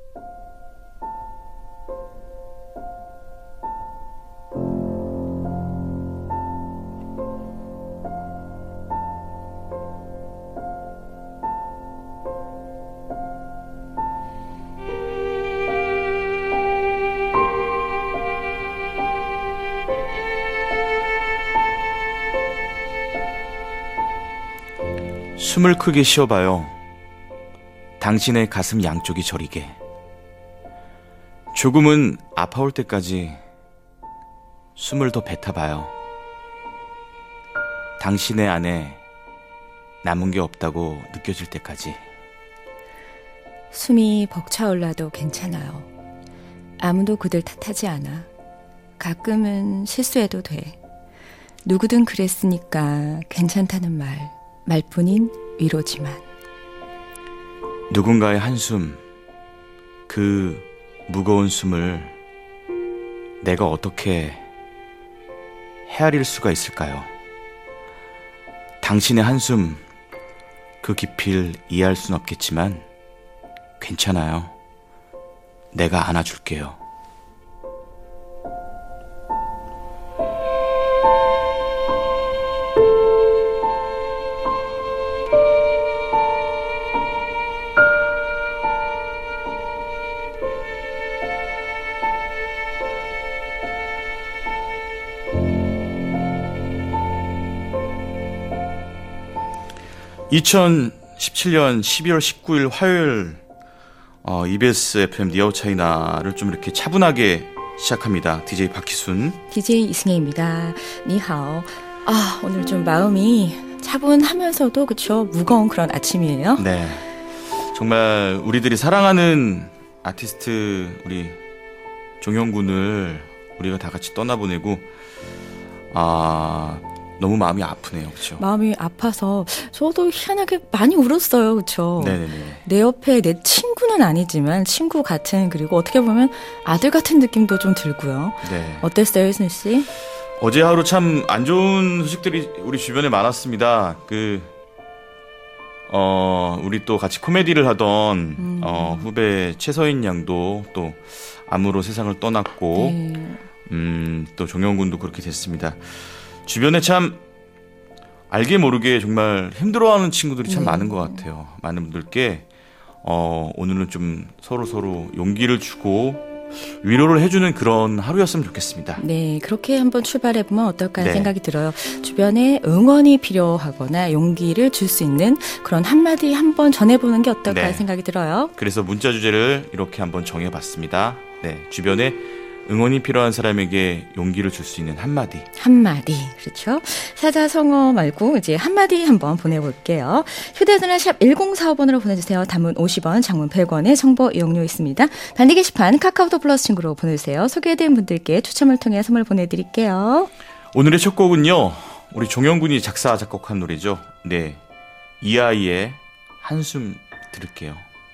숨을 크게 쉬어봐요. 당신의 가슴 양쪽이 저리게. 조금은 아파올 때까지 숨을 더 뱉어봐요. 당신의 안에 남은 게 없다고 느껴질 때까지. 숨이 벅차올라도 괜찮아요. 아무도 그들 탓하지 않아. 가끔은 실수해도 돼. 누구든 그랬으니까 괜찮다는 말뿐인 위로지만. 누군가의 한숨, 그 무거운 숨을 내가 어떻게 헤아릴 수가 있을까요? 당신의 한숨, 그 깊이를 이해할 순 없겠지만 괜찮아요. 내가 안아줄게요. (2017년 12월 19일) 화요일 EBS FM 니아오 차이나를 좀 이렇게 차분하게 시작합니다. DJ 박희순, DJ 이승혜입니다. 니하오. 오늘 좀 마음이 차분하면서도 그쵸, 무거운 그런 아침이에요. 네, 정말 우리들이 사랑하는 아티스트 우리 종영군을 우리가 다 같이 떠나보내고 너무 마음이 아프네요. 그렇죠? 마음이 아파서 저도 희한하게 많이 울었어요. 그렇죠? 네네네. 내 옆에 내 친구는 아니지만 친구 같은, 그리고 어떻게 보면 아들 같은 느낌도 좀 들고요. 네. 어땠어요, 희순 씨? 어제 하루 참 안 좋은 소식들이 우리 주변에 많았습니다. 우리 또 같이 코미디를 하던 후배 최서인 양도 또 암으로 세상을 떠났고, 네. 또 종영군도 그렇게 됐습니다. 주변에 참 알게 모르게 정말 힘들어하는 친구들이 참 많은 것 같아요. 많은 분들께 오늘은 좀 서로 용기를 주고 위로를 해주는 그런 하루였으면 좋겠습니다. 네, 그렇게 한번 출발해보면 어떨까 하는 네. 생각이 들어요. 주변에 응원이 필요하거나 용기를 줄 수 있는 그런 한마디 한번 전해보는 게 어떨까 하는 생각이 들어요. 그래서 문자 주제를 이렇게 한번 정해봤습니다. 네, 주변에 응원이 필요한 사람에게 용기를 줄 수 있는 한마디. 한마디, 그렇죠? 사자성어 말고 이제 한마디 한번 보내볼게요. 휴대전화 샵 1045번으로 보내주세요. 단문 50원, 장문 100원의 정보 이용료 있습니다. 단디 게시판 카카오톡 플러스 친구로 보내주세요. 소개된 분들께 추첨을 통해 선물 보내드릴게요. 오늘의 첫 곡은요, 우리 종영군이 작사 작곡한 노래죠. 네, 이아이의 한숨 들을게요.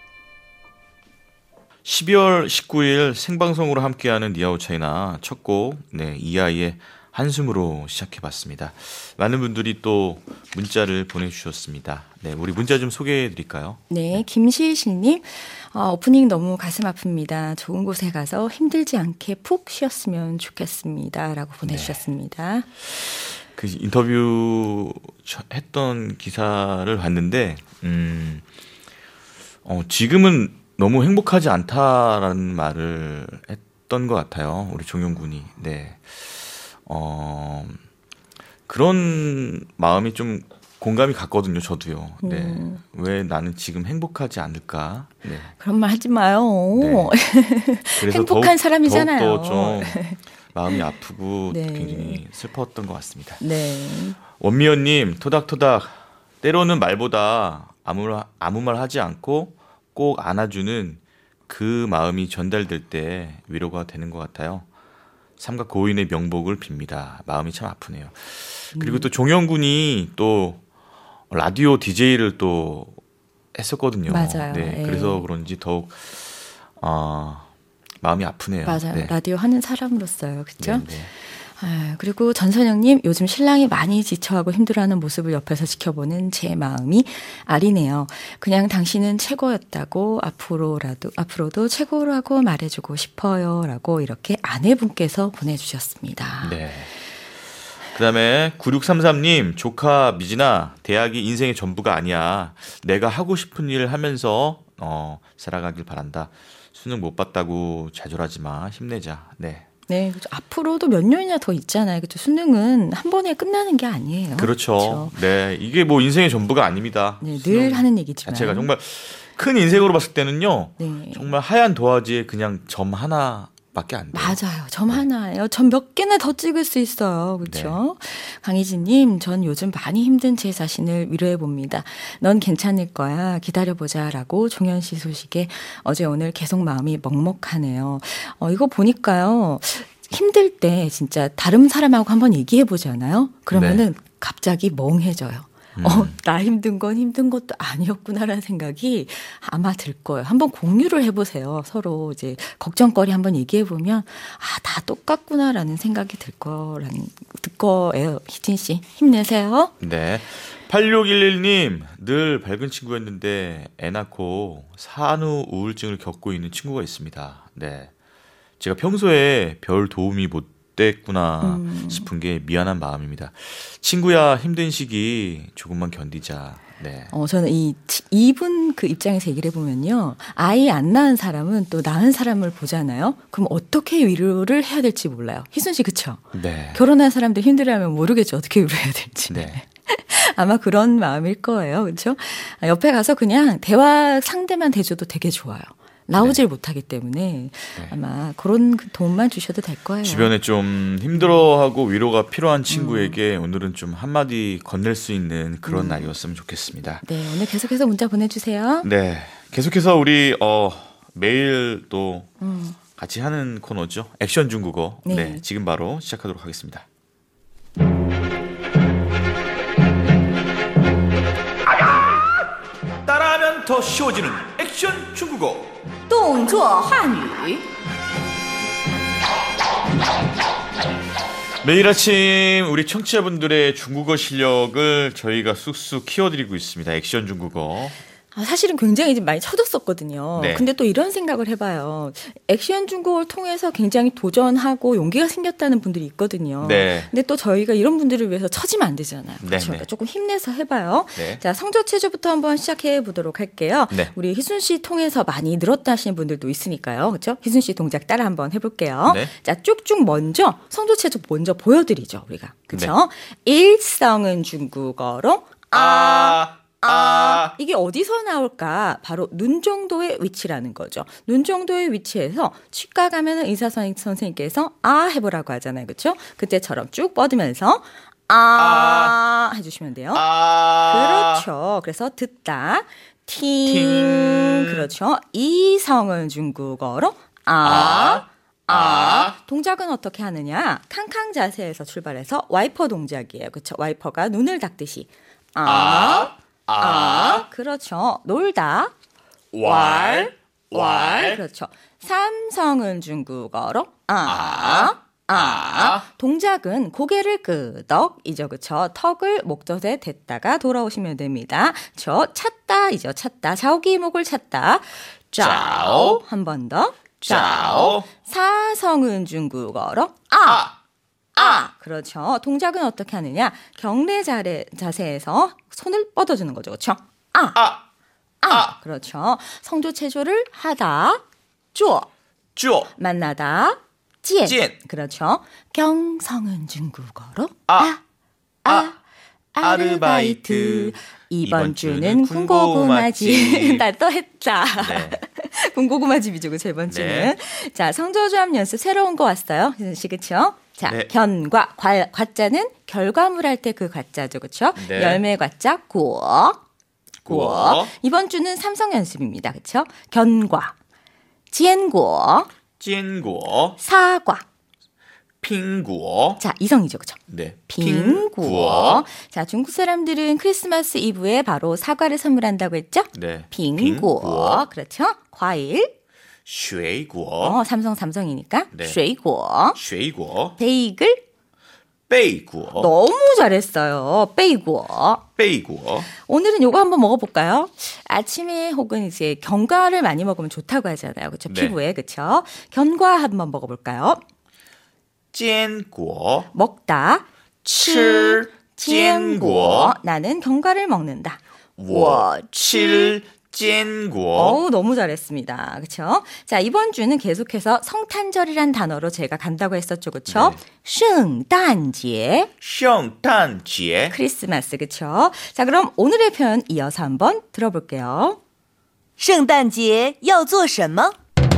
12월 19일 생방송으로 함께하는 니아오 차이나 첫 곡, 네, 이아이의 한숨으로 시작해봤습니다. 많은 분들이 또 문자를 보내주셨습니다. 네, 우리 문자 좀 소개해드릴까요? 네, 김시실님, 오프닝 너무 가슴 아픕니다. 좋은 곳에 가서 힘들지 않게 푹 쉬었으면 좋겠습니다. 라고 보내주셨습니다. 그 인터뷰 했던 기사를 봤는데, 지금은 너무 행복하지 않다라는 말을 했던 것 같아요. 우리 종영군이. 네. 그런 마음이 좀 공감이 갔거든요. 저도요. 네. 왜 나는 지금 행복하지 않을까? 네. 그런 말 하지 마요. 네. 그래서 행복한 사람이잖아요. 더욱더 좀 마음이 아프고 네. 굉장히 슬펐던 것 같습니다. 네. 원미연님, 토닥토닥. 때로는 말보다 아무 말 하지 않고 꼭 안아주는 그 마음이 전달될 때 위로가 되는 것 같아요. 삼각 고인의 명복을 빕니다. 마음이 참 아프네요. 그리고 또 종영군이 또 라디오 DJ를 또 했었거든요. 맞아요. 네, 예. 그래서 그런지 더욱 마음이 아프네요. 맞아요. 네. 라디오 하는 사람으로서요. 그렇죠? 네. 그리고 전선영님, 요즘 신랑이 많이 지쳐하고 힘들어하는 모습을 옆에서 지켜보는 제 마음이 아리네요. 그냥 당신은 최고였다고 앞으로도 최고라고 말해주고 싶어요라고 이렇게 아내분께서 보내주셨습니다. 네. 그다음에 9633님, 조카 미진아, 대학이 인생의 전부가 아니야. 내가 하고 싶은 일을 하면서 살아가길 바란다. 수능 못 봤다고 좌절하지 마. 힘내자. 네. 네, 그렇죠. 앞으로도 몇 년이나 더 있잖아요. 그렇죠. 수능은 한 번에 끝나는 게 아니에요. 그렇죠. 네, 이게 뭐 인생의 전부가 아닙니다. 네, 늘 하는 얘기지만. 자체가 정말 큰 인생으로 봤을 때는요. 네. 정말 하얀 도화지에 그냥 점 하나밖에 안 돼요. 맞아요. 점 하나예요. 점 몇 개나 더 찍을 수 있어요. 그렇죠? 강희진님, 전 요즘 많이 힘든 제 자신을 위로해 봅니다. 넌 괜찮을 거야. 기다려보자라고 종현 씨 소식에 어제 오늘 계속 마음이 먹먹하네요. 이거 보니까요. 힘들 때 진짜 다른 사람하고 한번 얘기해 보잖아요. 그러면은 갑자기 멍해져요. 나 힘든 건 힘든 것도 아니었구나라는 생각이 아마 들 거예요. 한번 공유를 해보세요. 서로 이제 걱정거리 한번 얘기해보면, 다 똑같구나라는 생각이 들 거예요. 희진 씨, 힘내세요. 네. 8611님, 늘 밝은 친구였는데 애 낳고 산후 우울증을 겪고 있는 친구가 있습니다. 네. 제가 평소에 별 도움이 못 됐구나 싶은 게 미안한 마음입니다. 친구야, 힘든 시기 조금만 견디자. 네. 저는 이분 그 입장에서 얘기를 해보면요. 아이 안 낳은 사람은 또 낳은 사람을 보잖아요. 그럼 어떻게 위로를 해야 될지 몰라요. 희순 씨, 그쵸? 네. 결혼한 사람들 힘들어하면 모르겠죠. 어떻게 위로해야 될지. 네. 아마 그런 마음일 거예요. 그렇죠? 옆에 가서 그냥 대화 상대만 대줘도 되게 좋아요. 나오질 못하기 때문에 아마 그런 도움만 주셔도 될 거예요. 주변에 좀 힘들어하고 위로가 필요한 친구에게 오늘은 좀 한마디 건넬 수 있는 그런 날이었으면 좋겠습니다. 네, 오늘 계속해서 문자 보내주세요. 네, 계속해서 우리 매일 또 같이 하는 코너죠. 액션 중국어. 네. 네, 지금 바로 시작하도록 하겠습니다. 따라하면 더 쉬워지는 액션 중국어. 动作汉语 매일 아침 우리 청취자분들의 중국어 실력을 저희가 쑥쑥 키워드리고 있습니다. 액션 중국어. 사실은 굉장히 좀 많이 쳐졌었거든요. 네. 근데 또 이런 생각을 해봐요. 액션 중국어를 통해서 굉장히 도전하고 용기가 생겼다는 분들이 있거든요. 네. 근데 또 저희가 이런 분들을 위해서 처지면 안 되잖아요. 네, 그렇죠? 네. 그러니까 조금 힘내서 해봐요. 네. 자, 성조체조부터 한번 시작해 보도록 할게요. 네. 우리 희순 씨 통해서 많이 늘었다 하시는 분들도 있으니까요. 그렇죠? 희순 씨 동작 따라 한번 해볼게요. 네. 자, 쭉쭉 먼저 성조체조 먼저 보여드리죠. 우리가. 그렇죠? 일성은 중국어로 이게 어디서 나올까? 바로 눈 정도의 위치라는 거죠. 눈 정도의 위치에서 치과 가면은 의사 선생님께서 해보라고 하잖아요. 그렇죠? 그때처럼 쭉 뻗으면서 해주시면 돼요. 그렇죠. 그래서 듣다. 팅. 그렇죠. 이성은 중국어로 동작은 어떻게 하느냐? 캉캉 자세에서 출발해서 와이퍼 동작이에요. 그렇죠? 와이퍼가 눈을 닦듯이 그렇죠. 놀다. 그렇죠. 삼성은 중국어로 동작은 고개를 끄덕이죠. 그렇죠. 턱을 목젖에 댔다가 돌아오시면 됩니다. 찾다이죠. 찾다. 자우기목을 찾다. 짜오. 한 번 더. 짜오. 사성은 중국어로 그렇죠. 동작은 어떻게 하느냐? 경례 자세에서 손을 뻗어주는 거죠. 그렇죠? 그렇죠. 성조체조를 하다, 쪼. 만나다, 찐. 그렇죠. 경성은 중국어로 아르바이트. 이번 주는 군고구마집. 나 또 했다. 네. 군고구마집이죠. 그쵸, 이번 주는. 네. 자, 성조조합 연습 새로운 거 왔어요. 희선 씨, 그쵸? 자, 네. 견과, 과자는 결과물 할 때 그 과자죠. 그쵸? 네. 열매 과자, 구어. 이번 주는 삼성 연습입니다. 그쵸? 견과, 지엔구어, 坚果 사과. 苹果 자, 이성이죠. 그쵸? 네. 빙구어. 자, 중국 사람들은 크리스마스 이브에 바로 사과를 선물한다고 했죠? 네. 빙구어. 그렇죠? 과일. 水果 삼성이니까. 네. 水果. 水果 베이글. 베이구어. 너무 잘했어요. 베이구어. 베이구어. 오늘은 요거 한번 먹어볼까요? 아침에 혹은 이제 견과를 많이 먹으면 좋다고 하잖아요. 그렇죠? 네. 피부에. 그렇죠? 견과 한번 먹어볼까요? 坚果. 먹다. 吃坚果. 나는 견과를 먹는다. 我吃坚果. 어우, 너무 잘했습니다. 그렇죠? 자, 이번 주는 계속해서 성탄절이란 단어로 제가 간다고 했었죠. 그렇죠? 네. 圣诞节圣诞节. 크리스마스. 그렇죠? 자, 그럼 오늘의 표현 이어서 한번 들어볼게요. 圣诞节要做什么？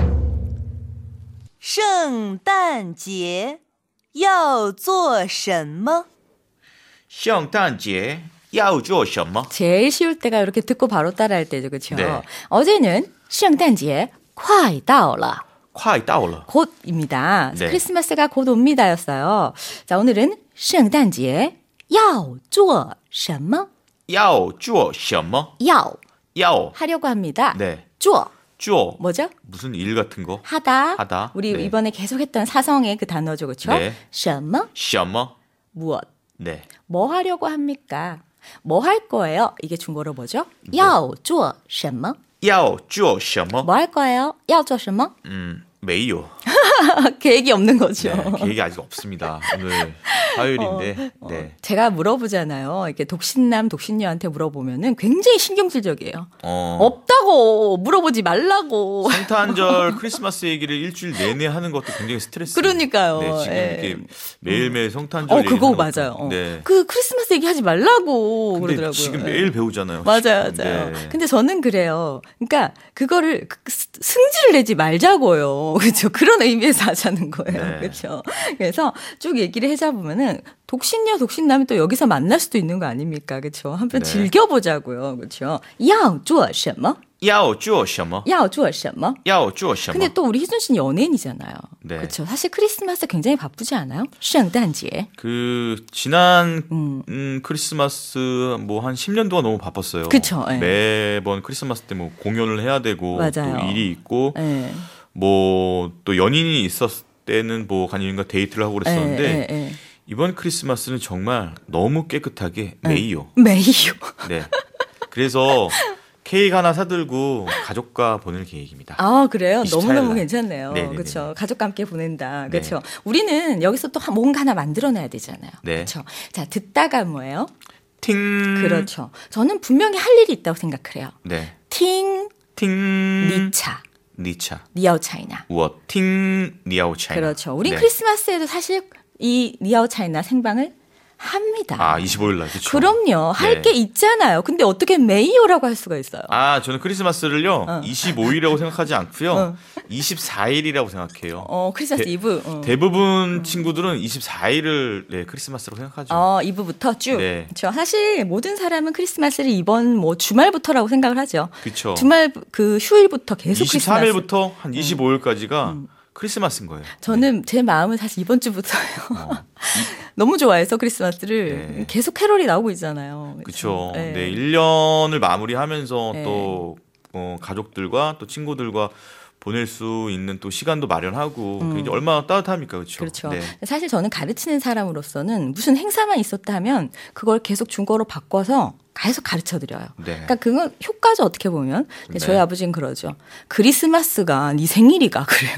圣诞节要做什么？ 圣诞节要做什么? 제일 쉬울 때가 이렇게 듣고 바로 따라할 때죠. 그렇죠? 네. 어제는 圣诞节快到了快到了. 곧입니다. 네. 크리스마스가 곧 옵니다였어요. 자, 오늘은 圣诞节要做什么? 要做什么? 要要. 하려고 합니다. 네. 做做. 뭐죠? 무슨 일 같은 거? 하다. 하다. 우리 네. 이번에 계속했던 사성의 그 단어죠. 그렇죠? 네. 什么? 什么? 무엇? 네. 뭐 하려고 합니까? 뭐 할 거예요? 이게 중국어로 뭐죠? 要做什么? 要做什么? 뭐 할 거예요? 要做什么? 没有. 계획이 없는 거죠. 네, 계획이 아직 없습니다. 오늘 화요일인데. 네. 제가 물어보잖아요. 이렇게 독신남, 독신녀한테 물어보면은 굉장히 신경질적이에요. 없다고 물어보지 말라고. 성탄절 크리스마스 얘기를 일주일 내내 하는 것도 굉장히 스트레스. 그러니까요. 네, 지금 예. 이렇게 매일매일 성탄절 얘기 그거 맞아요. 네. 그 크리스마스 얘기하지 말라고 근데 그러더라고요. 지금 예. 매일 배우잖아요. 맞아요. 네. 근데 저는 그래요. 그러니까 그거를 승질을 내지 말자고요. 그렇죠. 그런 의미에서 하자는 거예요. 네. 그렇죠. 그래서 쭉 얘기를 해자 보면은 독신녀, 독신남이 또 여기서 만날 수도 있는 거 아닙니까? 그렇죠. 한편 네. 즐겨보자고요. 그렇죠. 要做什么? 要做什么? 要做什么? 要做什么? 근데 또 우리 희준 씨는 연예인이잖아요. 네. 그렇죠. 사실 크리스마스 굉장히 바쁘지 않아요? 圣诞节. 그 지난 크리스마스 뭐 한 10년 동안 너무 바빴어요. 그쵸, 예. 매번 크리스마스 때 뭐 공연을 해야 되고 맞아요. 또 일이 있고 예. 뭐 또 연인이 있었을 때는 뭐 간인과 데이트를 하고 그랬었는데 예. 이번 크리스마스는 정말 너무 깨끗하게 메이요. 메이요. 네. 그래서 케이크 하나 사들고 가족과 보낼 계획입니다. 아, 그래요? 24일 너무너무 날. 괜찮네요. 네네네. 그렇죠. 가족과 함께 보낸다. 네. 그렇죠. 우리는 여기서 또 뭔가 하나 만들어내야 되잖아요. 네. 그렇죠. 자, 듣다가 뭐예요? 팅. 그렇죠. 저는 분명히 할 일이 있다고 생각해요. 네. 팅, 팅. 니차, 니차. 니아오 차이나. 我听你要 차이나. 그렇죠. 우린 네. 크리스마스에도 사실 이 니아오 차이나 생방을 합니다. 아, 25일 날. 그렇죠. 그럼요. 할 네. 게 있잖아요. 근데 어떻게 메이오라고 할 수가 있어요? 아, 저는 크리스마스를요. 25일이라고 생각하지 않고요. 24일이라고 생각해요. 크리스마스 이브. 대부분 친구들은 24일을 네, 크리스마스라고 생각하죠. 2부부터 쭉. 네. 그렇죠. 사실 모든 사람은 크리스마스를 이번 뭐 주말부터라고 생각을 하죠. 그렇죠. 주말 그 휴일부터 계속 크리스마스. 23일부터 한 25일까지가 크리스마스인 거예요. 저는 제 마음은 사실 이번 주부터예요. 너무 좋아해서 크리스마스를 네. 계속 캐롤이 나오고 있잖아요. 그렇죠. 네. 네, 1년을 마무리하면서 네. 또 가족들과 또 친구들과 보낼 수 있는 또 시간도 마련하고 그게 얼마나 따뜻합니까, 그렇죠? 그렇죠. 네. 사실 저는 가르치는 사람으로서는 무슨 행사만 있었다 하면 그걸 계속 중국어로 바꿔서 계속 가르쳐 드려요. 네. 그러니까 그건 효과죠, 어떻게 보면. 근데 네. 저희 아버지는 그러죠. 크리스마스가 네 생일이가 그래요.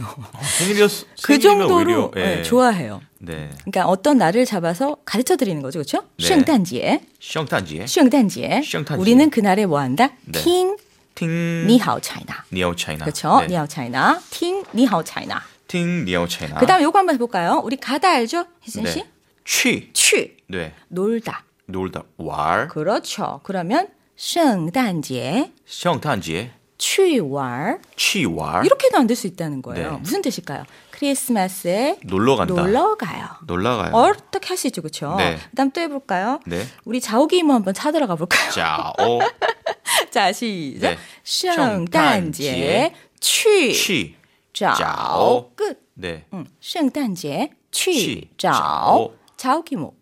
그 생일이면 정도로 오히려, 예. 네, 좋아해요. 네. 그러니까 어떤 날을 잡아서 가르쳐 드리는 거죠. 그렇죠? 네. 圣诞节. 圣诞节. 圣诞节. 圣诞节. 우리는 그날에 뭐 한다? 네. 팅 팅 니하오 차이나. 니아오 차이나. 그렇죠? 네. 니하오 차이나. 팅 니하오 차이나. 팅 니아오 차이나. 그다음 요거 한번 해 볼까요? 우리 가다 알죠? 희진 씨? 네. 취. 취. 네. 놀다. 놀다. 왈. 그렇죠. 그러면 圣诞节圣诞节. 去玩 취왈. 이렇게도 안 될 수 있다는 거예요. 네. 무슨 뜻일까요? 크리스마스에 놀러 간다. 놀러 가요. 놀러 가요. 어떻게 할 수 있죠, 그렇죠? 네. 그다음 또 해볼까요? 네. 우리 자오기 이모 한번 찾으러 가볼까요? 자, 자, 시작. 네. 圣诞节去 취. 找找 끝. 네. 圣诞节去去找找 자오기 이모.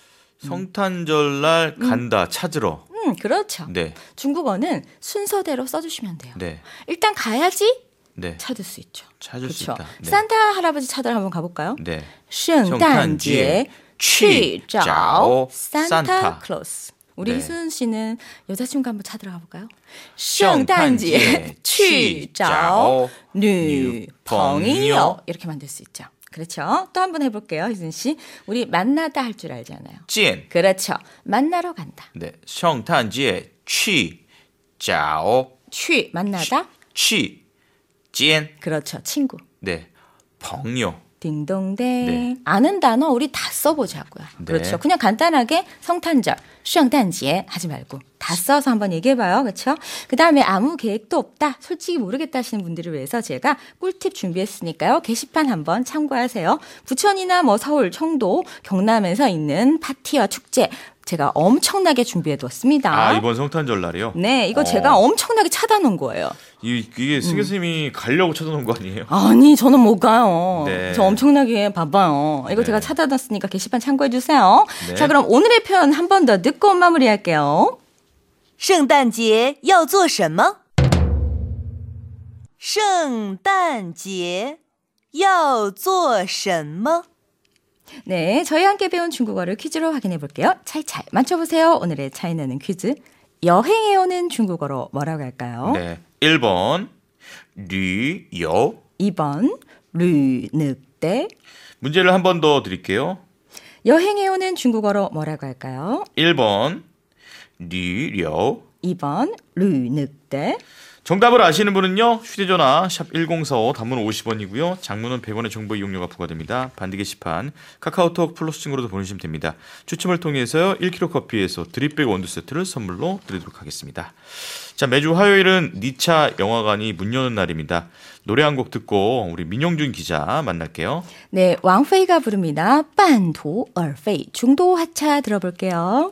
성탄절날 간다 찾으러. 그렇죠. 네. 중국어는 순서대로 써주시면 돼요. 네. 일단 가야지 네. 찾을 수 있죠. 찾을 수 그렇죠. 있다. 네. 산타 할아버지 찾으러 한번 가볼까요? 네. 圣诞节 취, 짜오, 산타. 클로스. 우리 네. 이수은 씨는 여자친구 한번 찾으러 가볼까요? 圣诞节去找女朋友女朋友 이렇게 만들 수 있죠. 그렇죠. 또 한번 해볼게요, 이수은 씨. 우리 만나다 할 줄 알잖아요. 见. 그렇죠. 만나러 간다. 네, 圣诞节去找 취 만나다. 去见. 그렇죠. 친구. 네, 朋友. 딩동댕. 네. 아는 단어 우리 다 써보자고요. 네. 그렇죠. 그냥 간단하게 성탄절, 圣诞节 하지 말고 다 써서 한번 얘기해봐요. 그렇죠? 그 다음에 아무 계획도 없다, 솔직히 모르겠다 하시는 분들을 위해서 제가 꿀팁 준비했으니까요. 게시판 한번 참고하세요. 부천이나 뭐 서울, 청도, 경남에서 있는 파티와 축제 제가 엄청나게 준비해두었습니다. 아, 이번 성탄절 날이요? 네, 이거 제가 엄청나게 찾아놓은 거예요. 이게 승 교수님이 가려고 찾아놓은 거 아니에요? 아니, 저는 못 가요. 네. 저 엄청나게 바빠요. 이거 네. 제가 찾아놨으니까 게시판 참고해주세요. 네. 자, 그럼 오늘의 표현 한 번 더 듣고 마무리할게요. 圣诞节要做什么？圣诞节要做什么？ 네, 저희 함께 배운 중국어를 퀴즈로 확인해 볼게요. 차이차이 맞춰보세요. 오늘의 차이나는 퀴즈. 여행해 오는 중국어로 뭐라고 할까요? 네, 1번 旅游. 2번 르늑대. 문제를 한 번 더 드릴게요. 여행해 오는 중국어로 뭐라고 할까요? 1번 旅游. 2번 르늑대. 정답을 아시는 분은요, 휴대전화 샵 1045, 단문 50원이고요 장문은 100원의 정보 이용료가 부과됩니다. 반디 게시판 카카오톡 플러스 친구로도 보내주시면 됩니다. 추첨을 통해서요 1kg 커피에서 드립백 원두 세트를 선물로 드리도록 하겠습니다. 자, 매주 화요일은 니차 영화관이 문 여는 날입니다. 노래 한 곡 듣고 우리 민영준 기자 만날게요. 네, 왕페이가 부릅니다. 반도 얼페이 중도 하차 들어볼게요.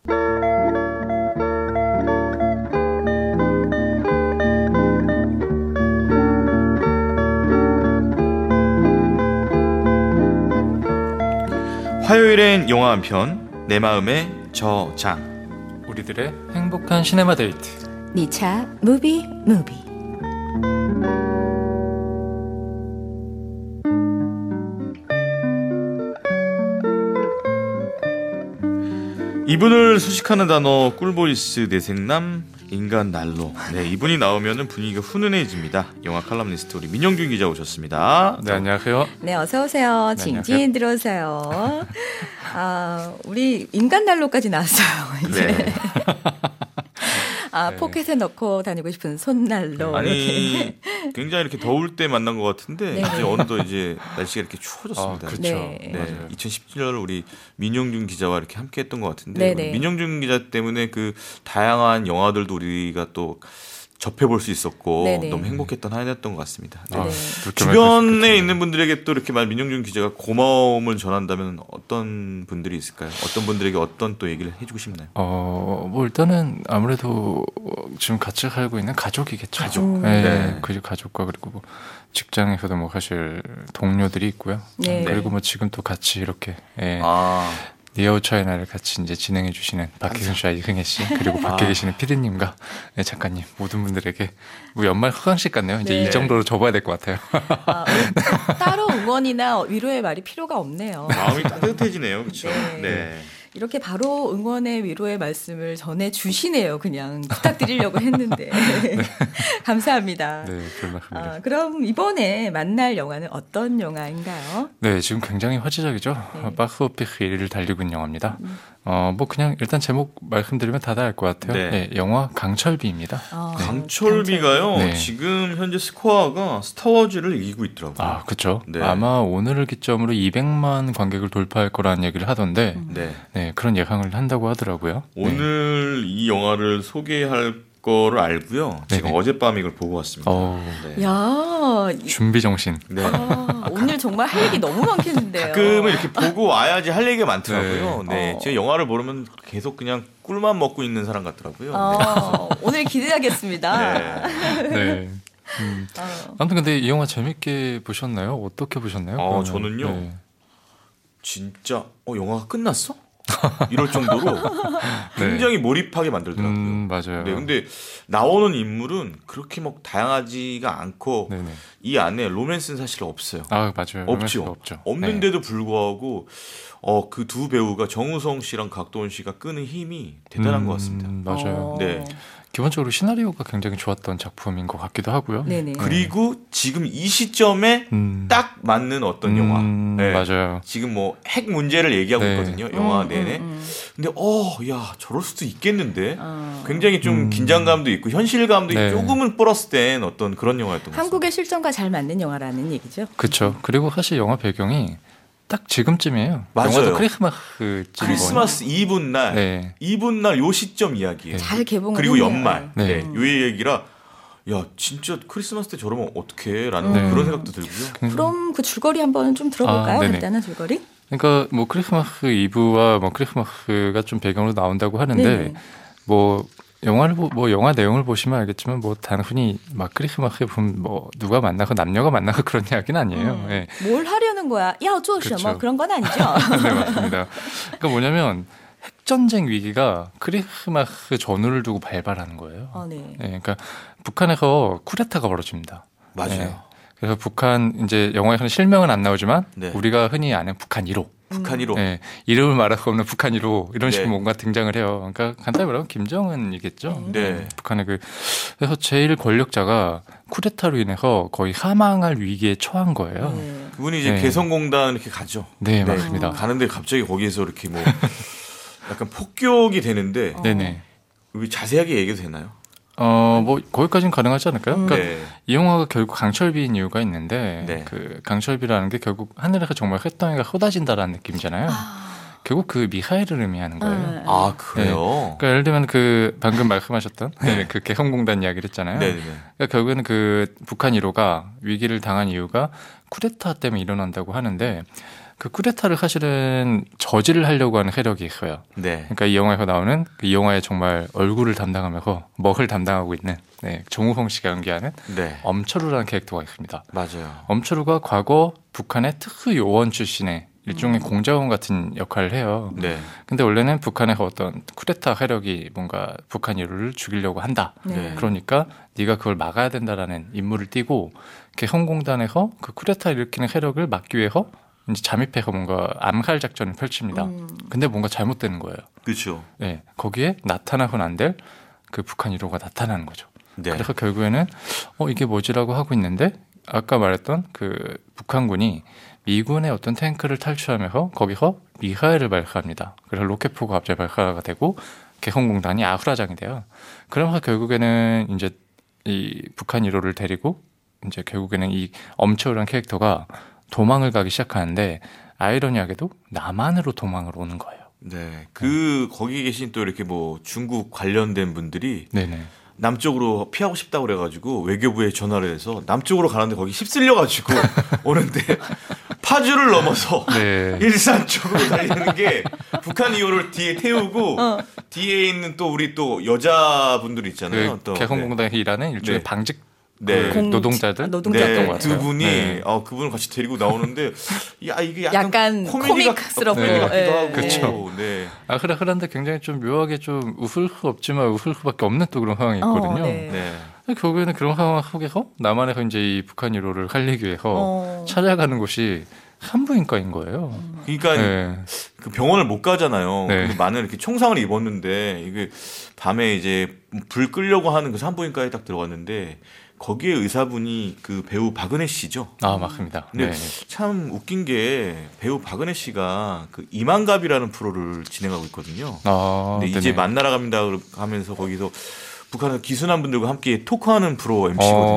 화요일엔 영화 한 편, 내 마음의 저장. 우리들의 행복한 시네마 데이트. 니차 무비. 이분을 수식하는 단어 꿀보이스 내생남 인간 난로. 네, 이분이 나오면은 분위기가 훈훈해집니다. 영화 칼럼니스트 우리 민영준 기자 오셨습니다. 네, 안녕하세요. 네, 어서 오세요. 네, 징징 들어오세요. 아, 우리 인간 난로까지 나왔어요. 이제. 네. 아, 네. 포켓에 넣고 다니고 싶은 손난로. 아니 굉장히 이렇게 더울 때 만난 것 같은데 네. 이제 어느덧 이제 날씨가 이렇게 추워졌습니다. 그렇죠. 네. 네, 맞아요. 2017년 우리 민영준 기자와 이렇게 함께했던 것 같은데 네, 네. 우리 민영준 기자 때문에 그 다양한 영화들도 우리가 또 접해볼 수 있었고 네, 네. 너무 행복했던 한 해였던 것 같습니다. 네. 아, 네. 그렇게 주변에 말씀하시니까 있는 분들에게 또 이렇게 민영준 기자가 고마움을 전한다면 어떤 분들이 있을까요? 어떤 분들에게 어떤 또 얘기를 해주고 싶나요? 뭐 일단은 아무래도 지금 같이 살고 있는 가족이겠죠. 가족. 네. 네. 그 가족과 그리고 뭐 직장에서도 뭐 사실 동료들이 있고요. 네. 그리고 뭐 지금 또 같이 이렇게 아, 니아우 차이나를 같이 이제 진행해 주시는 박혜순 씨와 이흥혜 씨 그리고 밖에 아. 계시는 피디님과 네, 작가님 모든 분들에게 뭐 연말 허강식 같네요. 이제 네. 이 정도로 접어야 될 것 같아요. 아, 따로 응원이나 위로의 말이 필요가 없네요. 마음이 따뜻해지네요, 그렇죠? 네. 네. 이렇게 바로 응원의 위로의 말씀을 전해 주시네요. 그냥 부탁드리려고 했는데 감사합니다. 네, 별 말씀입니다. 아, 그럼 이번에 만날 영화는 어떤 영화인가요? 네, 지금 굉장히 화제작이죠. 네. 박스오피스 1위를 달리고 있는 영화입니다. 뭐 그냥 일단 제목 말씀드리면 다들 알 것 같아요. 네. 네, 영화 강철비입니다. 강철비가요. 네. 지금 현재 스코어가 스타워즈를 이기고 있더라고요. 아, 그렇죠. 네. 아마 오늘을 기점으로 200만 관객을 돌파할 거라는 얘기를 하던데, 네. 네, 그런 예상을 한다고 하더라고요. 네. 오늘 이 영화를 소개할 거를 알고요. 제가 네네. 어젯밤에 이걸 보고 왔습니다. 네. 야, 준비 정신. 네. 오늘 정말 할 얘기 너무 많겠는데요. 가끔은 이렇게 보고 와야지 할 얘기가 많더라고요. 네. 네. 제가 영화를 보면 계속 그냥 꿀만 먹고 있는 사람 같더라고요. 오늘 기대하겠습니다. 네. 네. 아무튼 근데 이 영화 재밌게 보셨나요? 어떻게 보셨나요? 그러면? 저는요. 네. 진짜 영화가 끝났어? 이럴 정도로 굉장히 몰입하게 만들더라고요. 맞아요. 네, 근데 나오는 인물은 그렇게 막 다양하지가 않고 네네. 이 안에 로맨스는 사실 없어요. 아 맞아요. 로맨스가 없죠. 없죠. 없는데도 불구하고 그 두 배우가 정우성 씨랑 각도원 씨가 끄는 힘이 대단한 것 같습니다. 맞아요. 네. 기본적으로 시나리오가 굉장히 좋았던 작품인 것 같기도 하고요. 네네. 그리고 지금 이 시점에 딱 맞는 어떤 영화. 네. 맞아요. 지금 뭐 핵 문제를 얘기하고 네. 있거든요. 영화 내내. 근데 야 저럴 수도 있겠는데. 어. 굉장히 좀 긴장감도 있고 현실감도 네. 조금은 플러스된 어떤 그런 영화였던 것 같습니다. 한국의 실정과 잘 맞는 영화라는 얘기죠. 그렇죠. 그리고 사실 영화 배경이 딱 지금쯤이에요. 맞아요. 영화도 크리스마스쯤. 크리스마스 이브 날, 네. 이브 날 요 시점 이야기예요. 잘 개봉을 그리고 했네요. 연말. 네. 요 얘기라 야 진짜 크리스마스 때 저러면 어떡해 라는 네. 그런 생각도 들고요. 그럼 그 줄거리 한번 좀 들어볼까요? 네네. 간단한 줄거리? 그러니까 뭐 크리스마스 이브와 뭐 크리스마스가 좀 배경으로 나온다고 하는데 네네. 뭐 영화 내용을 보시면 알겠지만 뭐 단순히 막 크리스마스에 보면 뭐 누가 만나고 남녀가 만나고 그런 이야기는 아니에요. 네. 뭘 하려는 거야? 야, 做什么? 그렇죠. 그런 건 아니죠. 네, 맞습니다. 그러니까 뭐냐면 핵전쟁 위기가 크리스마스 전후를 두고 발발하는 거예요. 네. 네, 그러니까 북한에서 쿠데타가 벌어집니다. 맞아요. 네. 그래서 북한 이제 영화에서는 실명은 안 나오지만 네. 우리가 흔히 아는 북한 1호. 북한 1호. 네, 이름을 말할 수 없는 북한 1호 이런 식으로 네. 뭔가 등장을 해요. 그러니까 간단히 말하면 김정은이겠죠. 네. 북한의 그래서 제일 권력자가 쿠데타로 인해서 거의 사망할 위기에 처한 거예요. 네. 그분이 이제 네. 개성공단 이렇게 가죠. 네, 맞습니다. 가는데 갑자기 거기에서 이렇게 뭐 약간 폭격이 되는데 네네. 여기 자세하게 얘기해도 되나요? 뭐 거기까지는 가능하지 않을까요? 그러니까 네. 이 영화가 결국 강철비인 이유가 있는데 네. 그 강철비라는 게 결국 하늘에서 정말 햇덩이가 쏟아진다라는 느낌이잖아요. 결국 그 미하일을 의미하는 거예요. 아 그래요? 그러니까 예를 들면 그 방금 말씀하셨던 그 개성공단 이야기를 했잖아요. 네네. 그러니까 결국에는 그 북한 1호가 위기를 당한 이유가 쿠데타 때문에 일어난다고 하는데 그 쿠데타를 사실은 저지를 하려고 하는 세력이 있어요. 네. 그러니까 이 영화에서 나오는 이 영화의 정말 얼굴을 담당하면서 먹을 담당하고 있는 정우성 씨가 연기하는 네. 엄철우라는 캐릭터가 있습니다. 맞아요. 엄철우가 과거 북한의 특수 요원 출신의 일종의 공작원 같은 역할을 해요. 네. 근데 원래는 북한에서 어떤 쿠데타 세력이 뭔가 북한 1호를 죽이려고 한다. 네. 그러니까 네가 그걸 막아야 된다라는 임무를 띠고 개성공단에서 그 쿠데타를 일으키는 세력을 막기 위해서 이제 잠입해서 뭔가 암살 작전을 펼칩니다. 근데 뭔가 잘못되는 거예요. 그렇죠. 네, 거기에 나타나선 안 될 그 북한 1호가 나타나는 거죠. 네. 그래서 결국에는 이게 뭐지라고 하고 있는데 아까 말했던 그 북한군이 미군의 어떤 탱크를 탈취하면서 거기서 미사일을 발사합니다. 그래서 로켓포가 갑자기 발사가 되고 개성공단이 아수라장이 돼요. 그러면서 결국에는 이제 이 북한 1호를 데리고 이제 결국에는 이 엄철우라는 캐릭터가 도망을 가기 시작하는데 아이러니하게도 남한으로 도망을 오는 거예요. 네. 거기 계신 또 이렇게 뭐 중국 관련된 분들이 네네. 남쪽으로 피하고 싶다고 그래가지고 외교부에 전화를 해서 남쪽으로 가는데 거기 휩쓸려가지고 오는데 파주를 넘어서 네. 일산 쪽으로 달리는 게 북한 2호를 뒤에 태우고 뒤에 있는 또 우리 또 여자분들 있잖아요. 그 또 개성공단에서 일하는 일종의 네. 방직 네. 그 노동자들 노동자였던 네, 것 같아요. 두 분이 네. 그분을 같이 데리고 나오는데 야 이게 약간 코믹스럽고. 코미디 같기도 네. 하고 그쵸. 네. 그런데 굉장히 좀 묘하게 좀 웃을 수 없지만 웃을 수밖에 없는 또 그런 상황이 있거든요. 네. 네. 결국에는 그런 상황 속에서 남한에서 이제 이 북한 1호를 살리기 위해서 찾아가는 곳이 산부인과인 거예요. 그러니까 네. 그 병원을 못 가잖아요. 네. 근데 많은 이렇게 총상을 입었는데 이게 밤에 이제 불 끄려고 하는 그 산부인과에 딱 들어갔는데 거기에 의사분이 그 배우 박은혜 씨죠. 아 맞습니다. 근데 네. 참 웃긴 게 배우 박은혜 씨가 그 이만갑이라는 프로를 진행하고 있거든요. 근데 이제 네네. 만나러 갑니다 하면서 거기서 북한에서 기순한 분들과 함께 토크하는 프로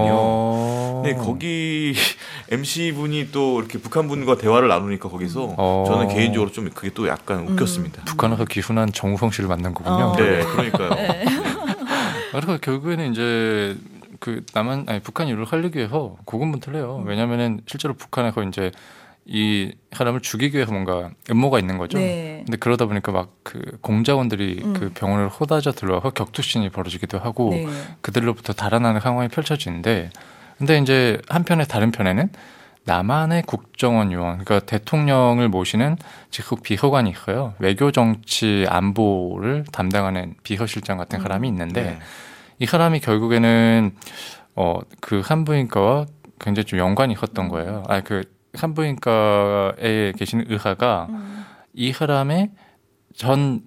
MC거든요. 네, 거기 MC 분이 또 이렇게 북한 분과 대화를 나누니까 거기서 저는 개인적으로 좀 그게 또 약간 웃겼습니다. 북한에서 기순한 정우성 씨를 만난 거군요. 네, 그러니까요. 그래서 결국에는 이제 그 북한 1호를 살리기 위해서 고군분투를 해요. 왜냐면은 실제로 북한에서 이제 이 사람을 죽이기 위해서 뭔가 음모가 있는 거죠. 네. 근데 그러다 보니까 막 그 공작원들이 그 병원을 쏟아져 들어와서 격투신이 벌어지기도 하고 그들로부터 달아나는 상황이 펼쳐지는데 근데 이제 한편에 다른 편에는 남한의 국정원 요원, 그러니까 대통령을 모시는 직속 비서관이 있어요. 외교 정치 안보를 담당하는 비서실장 같은 사람이 있는데 네. 이 사람이 결국에는 그 산부인과와 굉장히 좀 연관이 있었던 거예요. 그 산부인과에 계시는 의사가 이 사람의 전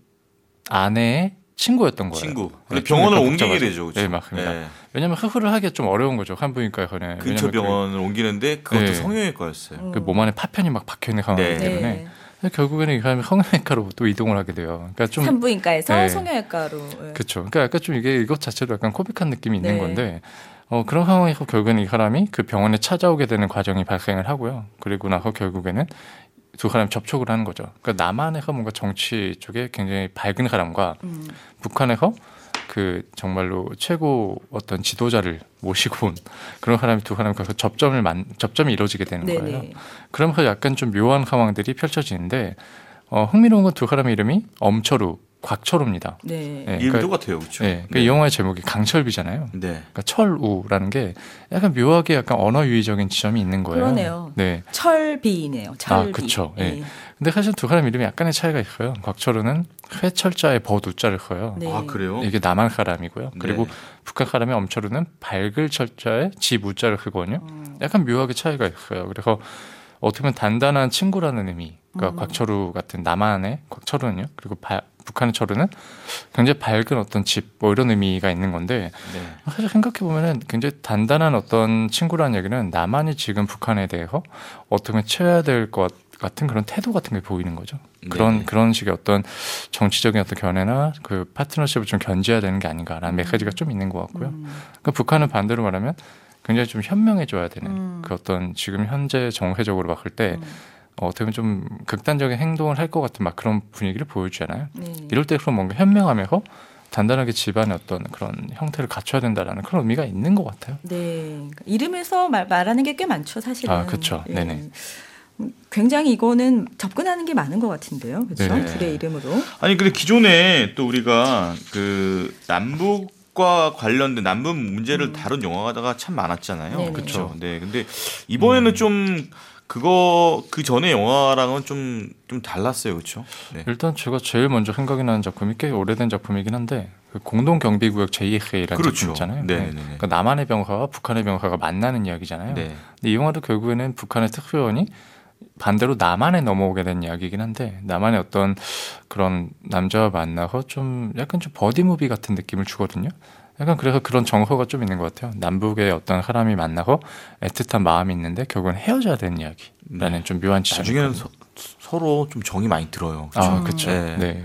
아내의 친구였던 거예요. 친구. 네, 근데 병원을 좀 옮기게 복잡하죠. 되죠. 그렇죠? 네, 맞습니다. 네. 왜냐하면 수술을 하기가 좀 어려운 거죠. 산부인과에서는. 근처 왜냐면 병원을 옮기는데 그것도 네. 성형외과였어요. 그 몸 안에 파편이 막 박혀 있는 상황이기 네. 때문에 결국에는 이 사람이 성형외과로 또 이동을 하게 돼요. 그러니까 좀 산부인과에서 네. 성형외과로. 그렇죠. 그러니까 약간 좀 이것 자체도 약간 코믹한 느낌이 있는 네. 건데 그런 상황에서 결국에는 이 사람이 그 병원에 찾아오게 되는 과정이 발생을 하고요. 그리고 나서 결국에는 두 사람이 접촉을 하는 거죠. 그러니까 남한에서 뭔가 정치 쪽에 굉장히 밝은 사람과 북한에서 그 정말로 최고 어떤 지도자를 모시고 온 그런 사람이 두 사람이 가서 접점이 이루어지게 되는 네네. 거예요. 그러면서 약간 좀 묘한 상황들이 펼쳐지는데 흥미로운 건 두 사람의 이름이 엄철우, 곽철우입니다. 네. 네, 이름이 그러니까- 똑같아요. 그렇죠? 네, 그 이 영화의 제목이 강철비잖아요. 네. 그러니까 철우라는 게 약간 묘하게 약간 언어 유의적인 지점이 있는 거예요. 그러네요. 네. 철비네요. 철비. 그쵸. 예. 네. 근데 사실 두 사람 이름이 약간의 차이가 있어요. 곽철우는 회철자에 버두자를 써요. 네. 아 그래요? 이게 남한 사람이고요. 그리고 네. 북한 사람의 엄철우는 밝을 철자에 지무자를 쓰거든요. 약간 묘하게 차이가 있어요. 그래서 어떻게 보면 단단한 친구라는 의미. 그러니까 곽철우 같은 남한의 곽철우는요. 그리고 북한의 철우는 굉장히 밝은 어떤 집 뭐 이런 의미가 있는 건데 네. 사실 생각해 보면은 굉장히 단단한 어떤 친구라는 얘기는 남한이 지금 북한에 대해서 어떻게 보면 채워야 될 것 같은 그런 태도 같은 게 보이는 거죠. 네네. 그런 식의 어떤 정치적인 어떤 견해나 그 파트너십을 좀 견지해야 되는 게 아닌가라는 메시지가 좀 있는 것 같고요. 그러니까 북한은 반대로 말하면 굉장히 좀 현명해져야 되는 그 어떤 지금 현재 정세적으로 봤을 때 어떻게 보면 좀 극단적인 행동을 할 것 같은 막 그런 분위기를 보여주잖아요. 네. 이럴 때 그럼 뭔가 현명하면서 단단하게 집안의 어떤 그런 형태를 갖춰야 된다라는 그런 의미가 있는 것 같아요. 네. 그러니까 이름에서 말하는 게 꽤 많죠, 사실은. 아, 그쵸. 예. 네네. 굉장히 이거는 접근하는 게 많은 것 같은데요. 그렇죠? 네네. 둘의 이름으로. 아니 근데 기존에 또 우리가 그 남북과 관련된 남북 문제를 다룬 영화가 참 많았잖아요. 네네. 그렇죠. 네. 근데 이번에는 좀 그 전에 영화랑은 좀 달랐어요. 그렇죠? 네. 일단 제가 제일 먼저 생각이 나는 작품이 꽤 오래된 작품이긴 한데 그 공동경비구역 JFA라는 그렇죠. 작품 있잖아요. 네네네. 그러니까 남한의 병사와 북한의 병사가 만나는 이야기잖아요. 네. 근데 이 영화도 결국에는 북한의 특수요원이 반대로 남한에 넘어오게 된 이야기이긴 한데 남한의 어떤 그런 남자와 만나서 좀 약간 좀 버디무비 같은 느낌을 주거든요. 약간 그래서 그런 정서가 좀 있는 것 같아요. 남북의 어떤 사람이 만나서 애틋한 마음이 있는데 결국은 헤어져야 되는 이야기라는 좀 묘한 지점이 나중에는 있거든요. 서로 좀 정이 많이 들어요. 아, 그렇죠. 네. 네.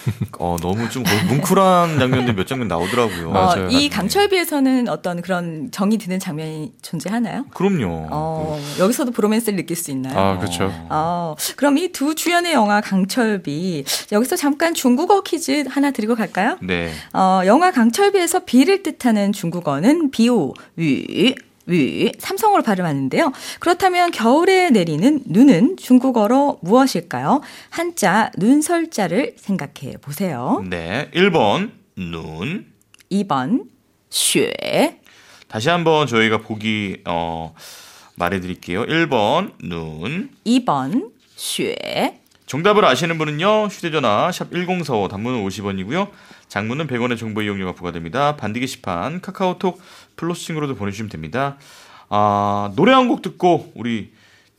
너무 좀 뭉클한 장면들 몇 장면 나오더라고요. 맞아요. 이 강철비에서는 어떤 그런 정이 드는 장면이 존재하나요? 그럼요. 여기서도 브로맨스를 느낄 수 있나요? 아, 그렇죠. 그럼 이 두 주연의 영화 강철비 여기서 잠깐 중국어 퀴즈 하나 드리고 갈까요? 네. 영화 강철비에서 비를 뜻하는 중국어는 비오, 위, 삼성어로 발음하는데요. 그렇다면 겨울에 내리는 눈은 중국어로 무엇일까요? 한자 눈설자를 생각해 보세요. 네. 1번 눈. 2번 雪, 다시 한번 저희가 보기 말해드릴게요. 1번 눈. 2번 雪. 정답을 아시는 분은요. 휴대전화 샵 1045 단문은 50원이고요. 장문은 100원의 정보 이용료가 부과됩니다. 반디 게시판 카카오톡 플러스 친구로도 보내주시면 됩니다. 노래 한 곡 듣고 우리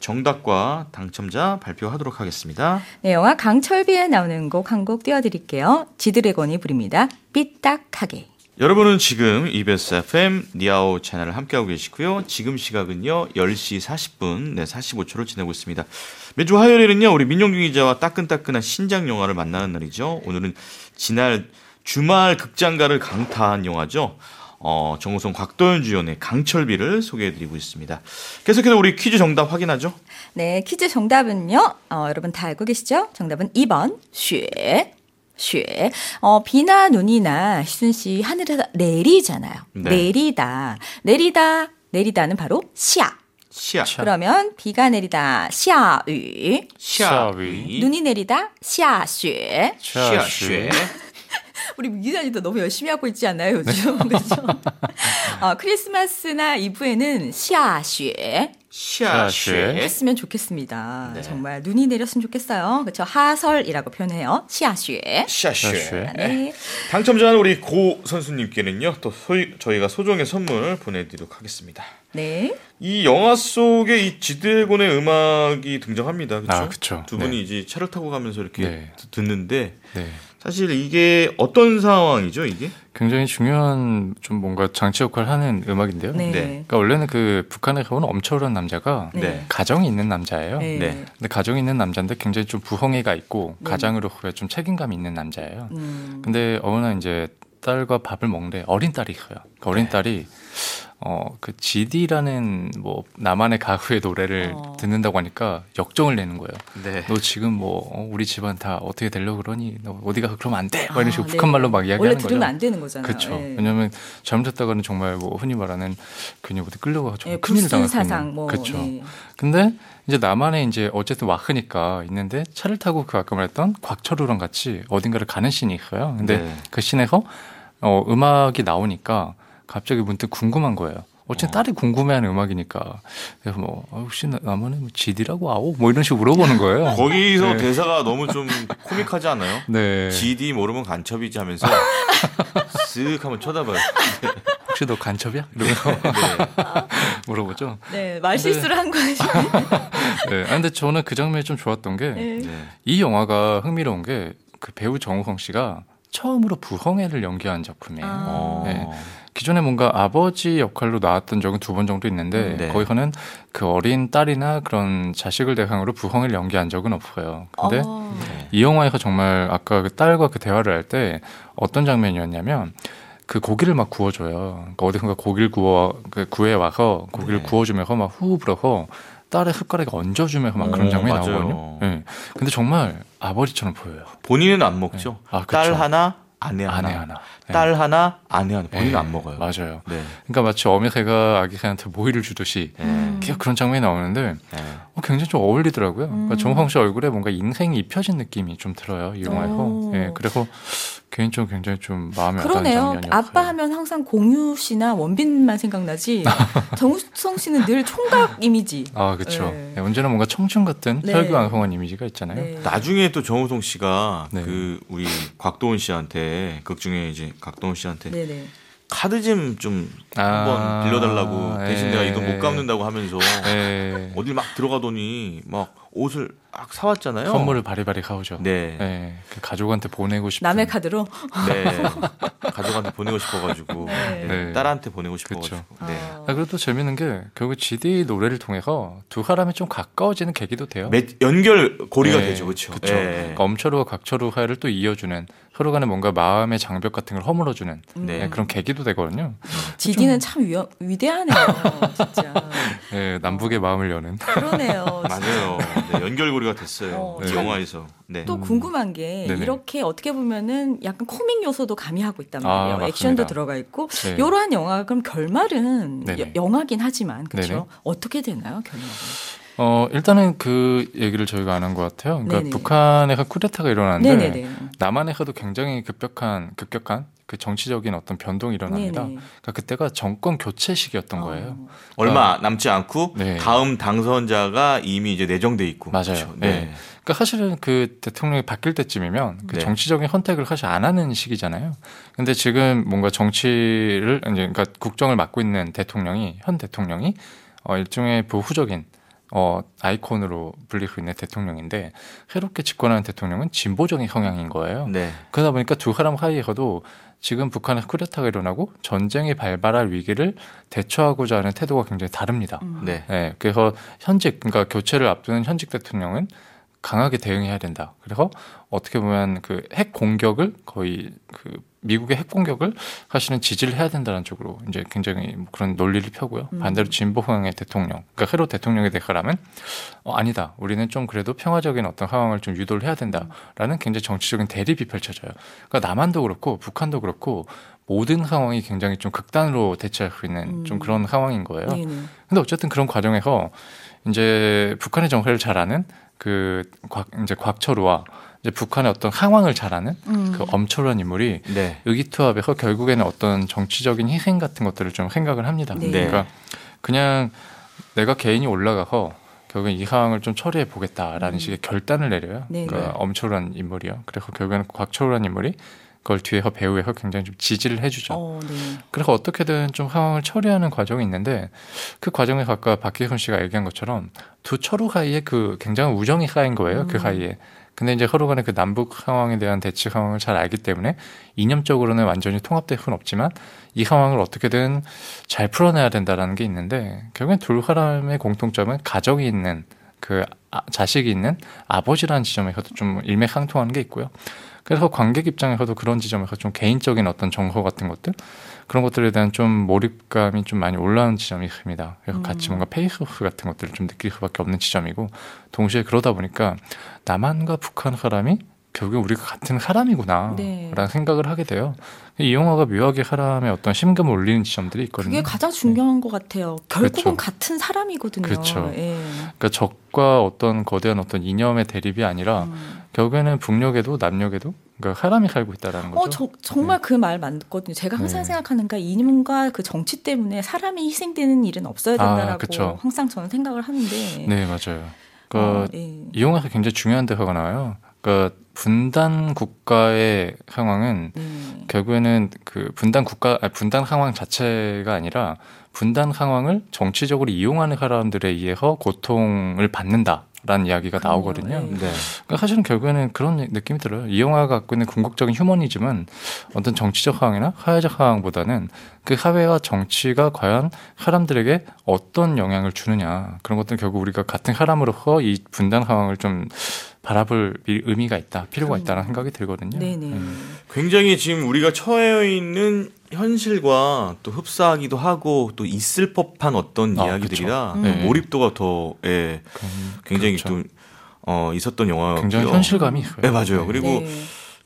정답과 당첨자 발표하도록 하겠습니다. 네, 영화 강철비에 나오는 곡 한 곡 띄워드릴게요. 지드래곤이 부릅니다. 삐딱하게. 여러분은 지금 EBS FM 니아오 채널을 함께하고 계시고요. 지금 시각은요 10시 40분 45초를 지나고 있습니다. 매주 화요일에는요 우리 민용균 기자와 따끈따끈한 신작 영화를 만나는 날이죠. 오늘은 지난 주말 극장가를 강타한 영화죠. 정우성 곽도연 주연의 강철비를 소개해드리고 있습니다. 계속해서 우리 퀴즈 정답 확인하죠. 네, 퀴즈 정답은요. 여러분 다 알고 계시죠? 정답은 2번 雪. 비나 눈이나 희순 씨 하늘에서 내리잖아요. 네. 내리다는 바로 시야. 시야. 그러면 비가 내리다 시야위, 샤위. 눈이 내리다 시야雪. 시야. 우리 기자님도 너무 열심히 하고 있지 않나요, 요즘? 그렇죠? 크리스마스나 이브에는 시야雪. 시아쉐. 했으면 좋겠습니다. 네. 정말 눈이 내렸으면 좋겠어요. 그렇죠. 하설이라고 표현해요. 시아쉐. 시아쉐. 네. 당첨자는 우리 고 선수님께는요. 또 저희가 소정의 선물 보내드리도록 하겠습니다. 네. 이 영화 속에 이 지드래곤의 음악이 등장합니다. 그렇죠? 아, 그쵸. 두 분이 네. 이제 차를 타고 가면서 이렇게 네. 듣는데 네. 사실 이게 어떤 상황이죠, 이게? 굉장히 중요한 좀 뭔가 장치 역할을 하는 음악인데요. 네. 네. 그러니까 원래는 그 북한에서 온 엄철한 남자가 네. 가정이 있는 남자예요. 네. 네. 근데 가정이 있는 남자인데 굉장히 좀 부엉이가 있고 네. 가장으로서의 좀 책임감이 있는 남자예요. 근데 근데 어느 날 이제 딸과 밥을 먹는데 어린 딸이 있어요. 그 어린 딸이 그 GD라는 뭐 나만의 가수의 노래를 듣는다고 하니까 역정을 내는 거예요. 네. 너 지금 뭐 우리 집안 다 어떻게 되려고 그러니? 너 어디 가서 그러면 안 돼. 막 이런 식으로 네. 북한 말로 막 이야기하는 원래 거죠. 들으면 안 되는 거잖아요. 그렇죠. 네. 왜냐하면 잘못했다가는 정말 뭐 흔히 말하는 괜히 어디 끌려가 정말 네, 큰일 당할 불순사상 뭐. 그렇죠. 네. 근데 이제 나만의 이제 어쨌든 와흐니까 있는데 차를 타고 그 아까 말했던 곽철우랑 같이 어딘가를 가는 씬이 있어요. 근데 네. 그 씬에서 음악이 나오니까 갑자기 문득 궁금한 거예요. 어쨌든 딸이 궁금해하는 음악이니까 그래서 뭐 혹시 나만의 뭐 GD라고 아오 뭐 이런 식으로 물어보는 거예요. 거기서 네. 대사가 너무 좀 코믹하지 않아요? 네. GD 모르면 간첩이지 하면서 쓱 한번 쳐다봐요. 혹시 너 간첩이야? 이러면서 물어보죠. 네, 말실수를 한 거지. 네. 근데 저는 그 장면이 좀 좋았던 게 이 네. 영화가 흥미로운 게 그 배우 정우성 씨가 처음으로 부흥회를 연기한 작품이에요. 아. 네. 기존에 뭔가 아버지 역할로 나왔던 적은 2번 정도 있는데 네. 거기서는 그 어린 딸이나 그런 자식을 대상으로 부흥회를 연기한 적은 없어요. 근데 이 영화에서 정말 아까 그 딸과 그 대화를 할 때 어떤 장면이었냐면 그 고기를 막 구워줘요. 그러니까 어디선가 고기를 구해 와서 고기를 네. 구워주면서 막 후 불어서 딸의 숟가락에 얹어주면서 막 그런 장면이 맞아요. 나오거든요. 네. 근데 정말 아버지처럼 보여요. 본인은 안 먹죠. 아, 그쵸. 딸 하나, 아내 하나. 아내 하나. 네. 딸 하나, 아내 하나. 본인은 네. 안 먹어요. 맞아요. 네. 그러니까 마치 어미새가 아기새한테 모이를 주듯이 계속 그런 장면이 나오는데 네. 굉장히 좀 어울리더라고요. 그러니까 정우성 씨 얼굴에 뭔가 인생이 입혀진 느낌이 좀 들어요. 이 영화에서. 오. 예, 그래서 개인적으로 굉장히 좀 마음에 와닿는 그러네요. 장면이었어요. 아빠 하면 항상 공유 씨나 원빈만 생각나지. 정우성 씨는 늘 총각 이미지. 아, 그렇죠. 네. 언제나 뭔가 청춘 같은 네. 혈기왕성한 이미지가 있잖아요. 네. 나중에 또 정우성 씨가 네. 그 우리 곽도원 씨한테 극 중에 이제 곽도원 씨한테 네네. 카드 좀 한번 빌려달라고 대신 내가 이 돈 못 갚는다고 하면서 네. 어딜 막 들어가더니 막 옷을 막 사왔잖아요. 선물을 바리바리 사오죠. 네. 네. 그 가족한테 보내고 싶은. 남의 카드로. 네. 가족한테 보내고 싶어가지고 네. 네. 딸한테 보내고 싶어가지고. 네. 아. 그리고 또 재밌는 게 결국 GD 노래를 통해서 두 사람이 좀 가까워지는 계기도 돼요. 연결고리가 네, 되죠, 그렇죠. 그쵸. 그러니까 엄철우와 각철우 사이를 또 이어주는 서로 간에 뭔가 마음의 장벽 같은 걸 허물어주는 네. 그런 계기도 되거든요. 지디는 참 위대하네요. 진짜. 네, 남북의 마음을 여는. 그러네요. 맞아요. 네, 연결고리가 됐어요. 이 참 영화에서. 네. 또 궁금한 게 네네. 이렇게 어떻게 보면은 약간 코믹 요소도 가미하고 있단 아, 말이에요. 맞습니다. 액션도 들어가 있고 네. 이러한 영화 그럼 결말은 네네. 영화긴 하지만 네네. 그렇죠. 어떻게 되나요 결말은? 일단은 그 얘기를 저희가 안 한 것 같아요. 그러니까 네네. 북한에서 쿠데타가 일어나는데 네네네. 남한에서도 굉장히 급격한 그 정치적인 어떤 변동이 일어납니다. 네네. 그러니까 그때가 정권 교체 시기였던 거예요. 얼마 남지 않고 네. 다음 당선자가 이미 이제 내정돼 있고. 맞아요. 그렇죠. 네. 그러니까 사실은 그 대통령이 바뀔 때쯤이면 그 네. 정치적인 선택을 사실 안 하는 시기잖아요. 근데 지금 뭔가 정치를 이제 그러니까 국정을 맡고 있는 현 대통령이 일종의 보수적인 아이콘으로 불리고 있는 대통령인데 새롭게 집권하는 대통령은 진보적인 성향인 거예요. 네. 그러다 보니까 두 사람 사이에서도 지금 북한에서 쿠데타가 일어나고 전쟁이 발발할 위기를 대처하고자 하는 태도가 굉장히 다릅니다. 네. 네, 그래서 그러니까 교체를 앞두는 현직 대통령은 강하게 대응해야 된다. 그래서 어떻게 보면 그 핵 공격을 거의 그 미국의 핵 공격을 사실은 지지를 해야 된다는 쪽으로 이제 굉장히 그런 논리를 펴고요. 반대로 진보 성향의 대통령, 그러니까 새로 대통령이 될 사람은 아니다. 우리는 좀 그래도 평화적인 어떤 상황을 좀 유도를 해야 된다라는 굉장히 정치적인 대립이 펼쳐져요. 그러니까 남한도 그렇고 북한도 그렇고 모든 상황이 굉장히 좀 극단으로 대처할 수 있는 좀 그런 상황인 거예요. 네네. 근데 어쨌든 그런 과정에서 이제 북한의 정세를 잘 아는 이제 곽철우와 이제 북한의 어떤 상황을 잘 아는 그 엄철한 인물이 네. 의기투합해서 결국에는 어떤 정치적인 희생 같은 것들을 좀 생각을 합니다. 네. 그러니까 그냥 내가 개인이 올라가서 결국엔 이 상황을 좀 처리해 보겠다라는 식의 결단을 내려요. 네, 그러니까 엄초란 인물이요. 그래서 결국에는 곽초란 인물이 그걸 뒤에서 배우에서 굉장히 좀 지지를 해주죠. 네. 그래서 어떻게든 좀 상황을 처리하는 과정이 있는데 그 과정에서 아까 박기선 씨가 얘기한 것처럼 두 철우 사이에 그 굉장한 우정이 쌓인 거예요. 그 사이에. 근데 이제 서로 간에 그 남북 상황에 대한 대치 상황을 잘 알기 때문에 이념적으로는 완전히 통합될 수는 없지만 이 상황을 어떻게든 잘 풀어내야 된다라는 게 있는데 결국엔 두 사람의 공통점은 가정이 있는 그 자식이 있는 아버지라는 지점에서도 좀 일맥상통하는 게 있고요. 그래서 관객 입장에서도 그런 지점에서 좀 개인적인 어떤 정서 같은 것들 그런 것들에 대한 좀 몰입감이 좀 많이 올라오는 지점이 있습니다. 그래서 같이 뭔가 페이스오프 같은 것들을 좀 느낄 수밖에 없는 지점이고 동시에 그러다 보니까 남한과 북한 사람이 결국 우리가 같은 사람이구나 네. 라는 생각을 하게 돼요. 이 영화가 묘하게 사람의 어떤 심금을 울리는 지점들이 있거든요. 그게 가장 중요한 것 같아요. 결국은 그렇죠. 같은 사람이거든요. 그렇죠. 예. 그러니까 적과 어떤 거대한 어떤 이념의 대립이 아니라 결국에는 북녘에도 남녘에도 그러니까 사람이 살고 있다라는 거죠. 정말 그 말 맞거든요. 제가 항상 네. 생각하는 게 이념과 그 정치 때문에 사람이 희생되는 일은 없어야 된다라고 그쵸. 항상 저는 생각을 하는데. 네, 맞아요. 그러니까 예. 이 영화에서 굉장히 중요한 대사가 나와요. 그러니까 분단 국가의 상황은 결국에는 그 분단 상황 자체가 아니라 분단 상황을 정치적으로 이용하는 사람들에 의해서 고통을 받는다라는 이야기가 나오거든요. 네. 그러니까 사실은 결국에는 그런 느낌이 들어요. 이 영화가 갖고 있는 궁극적인 휴머니즘은 어떤 정치적 상황이나 사회적 상황보다는 그 사회와 정치가 과연 사람들에게 어떤 영향을 주느냐 그런 것들은 결국 우리가 같은 사람으로서 이 분단 상황을 좀 바라볼 의미가 있다, 필요가 있다는 생각이 들거든요. 네네. 굉장히 지금 우리가 처해 있는 현실과 또 흡사하기도 하고 또 있을 법한 어떤 이야기들이라 그쵸. 네. 몰입도가 더 굉장히 그렇죠. 또 있었던 영화고요. 굉장히 현실감이 있어요. 네, 맞아요. 그리고 네.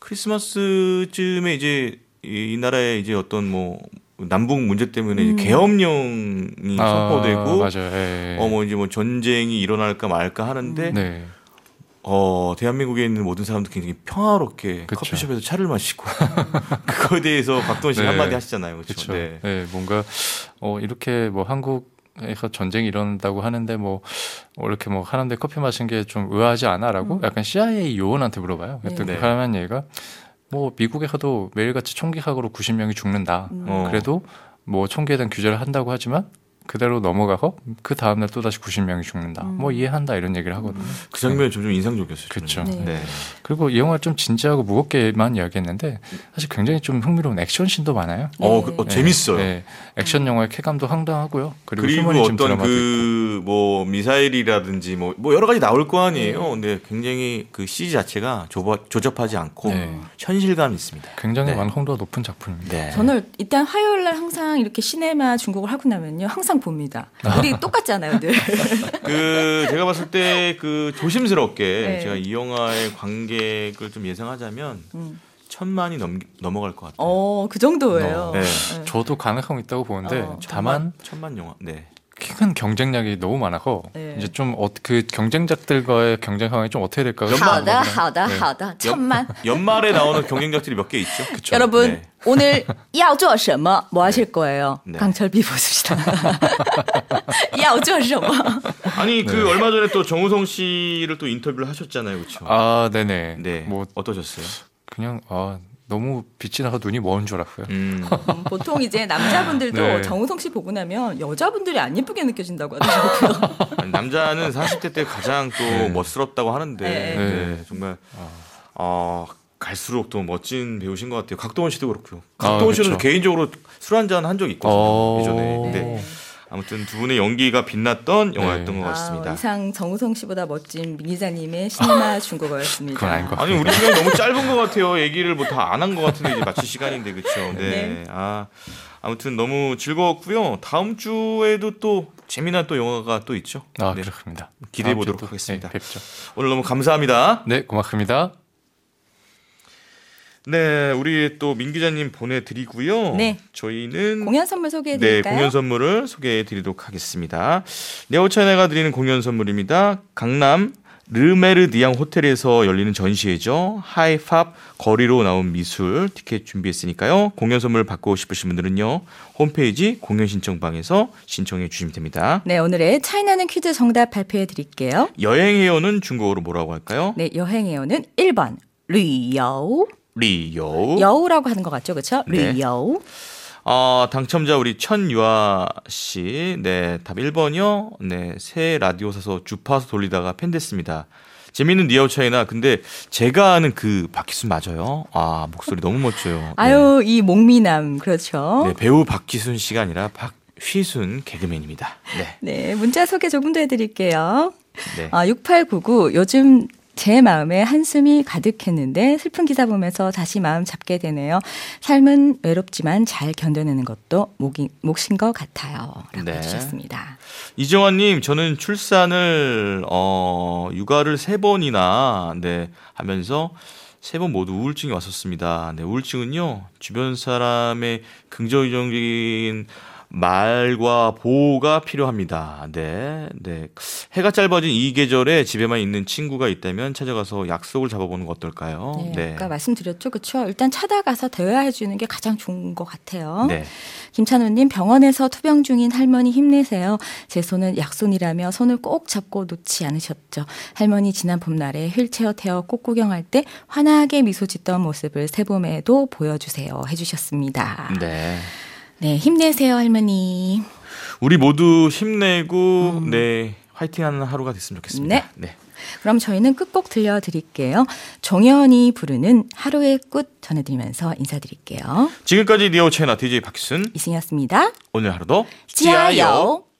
크리스마스쯤에 이제 이 나라의 이제 어떤 뭐 남북 문제 때문에 이제 계엄령이 선포되고 맞아요. 예. 뭐 이제 뭐 전쟁이 일어날까 말까 하는데 네. 대한민국에 있는 모든 사람들 굉장히 평화롭게 그쵸. 커피숍에서 차를 마시고 그거에 대해서 박동원 씨가 네. 한마디 하시잖아요. 그렇죠. 그렇죠. 네. 네, 뭔가 이렇게 뭐 한국에서 전쟁이 일어난다고 하는데 뭐 이렇게 뭐 사람들 커피 마신 게 좀 의아하지 않아라고 약간 CIA 요원한테 물어봐요. 그랬더니 네. 그 사람한 얘기가 뭐 미국에서도 매일같이 총기 사고로 90명이 죽는다. 그래도 뭐 총기에 대한 규제를 한다고 하지만 그대로 넘어가서 그 다음날 또다시 90명이 죽는다. 뭐 이해한다 이런 얘기를 하거든요. 그 장면이 좀 인상적이었어요. 그쵸. 저는. 네. 네. 그리고 이 영화 좀 진지하고 무겁게만 이야기했는데 사실 굉장히 좀 흥미로운 액션씬도 많아요. 재밌어요. 네, 액션 영화의 쾌감도 상당하고요. 그리고 그리고 휴머니즘 어떤 드라마도 있고. 뭐 미사일이라든지 뭐 여러 가지 나올 거 아니에요. 근데 굉장히 그 CG 자체가 조잡하지 않고 네. 현실감이 있습니다. 굉장히 네. 완성도가 높은 작품입니다. 네. 저는 일단 화요일 날 항상 이렇게 시네마 중국을 하고 나면요. 항상 봅니다. 우리 똑같잖아요, 늘. 제가 봤을 때 조심스럽게 네. 제가 이 영화의 관객을 좀 예상하자면 1,000만이 넘어갈 것 같아요. 그 정도예요. 네. 저도 가능성 있다고 보는데 다만 1,000만 영화. 네. 큰 경쟁력이 너무 많아서 네. 이제 좀 그 경쟁작들과의 경쟁 상황이 좀 어떻게 될까? 好的, 네. 好的,好的. 천만. 연말에 나오는 경쟁작들이 몇 개 있죠. 그쵸? 여러분, 네. 오늘 要做什么? 뭐 하실 거예요? 네. 강철비 보십시다. 要做什么? 아니 얼마 전에 또 정우성 씨를 또 인터뷰를 하셨잖아요, 그렇죠? 아, 네네. 네. 뭐 어떠셨어요? 그냥 너무 빛이 나서 눈이 먼 줄 알았어요. 보통 이제 남자분들도 네. 정우성 씨 보고 나면 여자분들이 안 예쁘게 느껴진다고 하더라고요. 아니, 남자는 40대 때 가장 또 네. 멋스럽다고 하는데 네. 네, 정말 갈수록 또 멋진 배우신 것 같아요. 각도원 씨도 그렇고요. 각도원 씨는 그쵸. 개인적으로 술 한잔 한 적이 있거든요. 예전에. 네. 네. 아무튼 두 분의 연기가 빛났던 영화였던 것 같습니다. 이상 정우성 씨보다 멋진 민 기자님의 시네마 중국어였습니다. 그건 아닌 것 아니 우리 시간이 너무 짧은 것 같아요. 얘기를 뭐 다 안 한 것 같은데 이제 마칠 시간인데 그렇죠. 네. 네. 아무튼 너무 즐거웠고요. 다음 주에도 또 재미난 또 영화가 또 있죠. 네. 그렇습니다. 기대해 다음 보도록 주에 또, 하겠습니다. 네, 뵙죠. 오늘 너무 감사합니다. 네, 고맙습니다. 네, 우리 또 민 기자님 보내드리고요. 네. 저희는 공연 선물 소개해드릴까요? 네, 공연 선물을 소개해드리도록 하겠습니다. 네오차이나가 드리는 공연 선물입니다. 강남 르메르디앙 호텔에서 열리는 전시회죠. 하이팝 거리로 나온 미술 티켓 준비했으니까요. 공연 선물 받고 싶으신 분들은요. 홈페이지 공연 신청방에서 신청해 주시면 됩니다. 네, 오늘의 차이나는 퀴즈 정답 발표해 드릴게요. 여행해요는 중국어로 뭐라고 할까요? 네, 여행해요는 1번 리여우. 리요. 여우라고 하는 것 같죠, 그렇죠? 네. 리여우. 당첨자 우리 천유아 씨. 네, 답 1번이요. 네, 새 라디오 사서 주파수 돌리다가 팬 됐습니다. 재미있는 니아우 차이나. 근데 제가 아는 그 박기순 맞아요. 목소리 너무 멋져요. 네. 아유, 이 목미남 그렇죠. 네, 배우 박기순 씨가 아니라 박휘순 개그맨입니다. 네. 네, 문자 소개 조금 더 해드릴게요. 네. 6899 요즘 제 마음에 한숨이 가득했는데 슬픈 기사 보면서 다시 마음 잡게 되네요. 삶은 외롭지만 잘 견뎌내는 것도 몫인 것 같아요. 라고 네. 해주셨습니다. 이정환님, 저는 출산을 육아를 3번이나 하면서 3번 모두 우울증이 왔었습니다. 네, 우울증은요 주변 사람의 긍정적인 말과 보호가 필요합니다. 네. 해가 짧아진 이 계절에 집에만 있는 친구가 있다면 찾아가서 약속을 잡아보는 거 어떨까요? 네, 아까 말씀드렸죠, 그렇죠? 일단 찾아가서 대화해 주는 게 가장 좋은 것 같아요. 네. 김찬호님, 병원에서 투병 중인 할머니 힘내세요. 제 손은 약손이라며 손을 꼭 잡고 놓지 않으셨죠. 할머니 지난 봄날에 휠체어 태워 꽃 구경할 때 환하게 미소 짓던 모습을 새봄에도 보여주세요. 해주셨습니다. 네. 네, 힘내세요, 할머니. 우리 모두 힘내고 화이팅하는 하루가 됐으면 좋겠습니다. 네. 그럼 저희는 끝곡 들려드릴게요. 정연이 부르는 하루의 끝 전해드리면서 인사드릴게요. 지금까지 니아우 차이나 DJ 박기순 이승이었습니다. 오늘 하루도 지아요.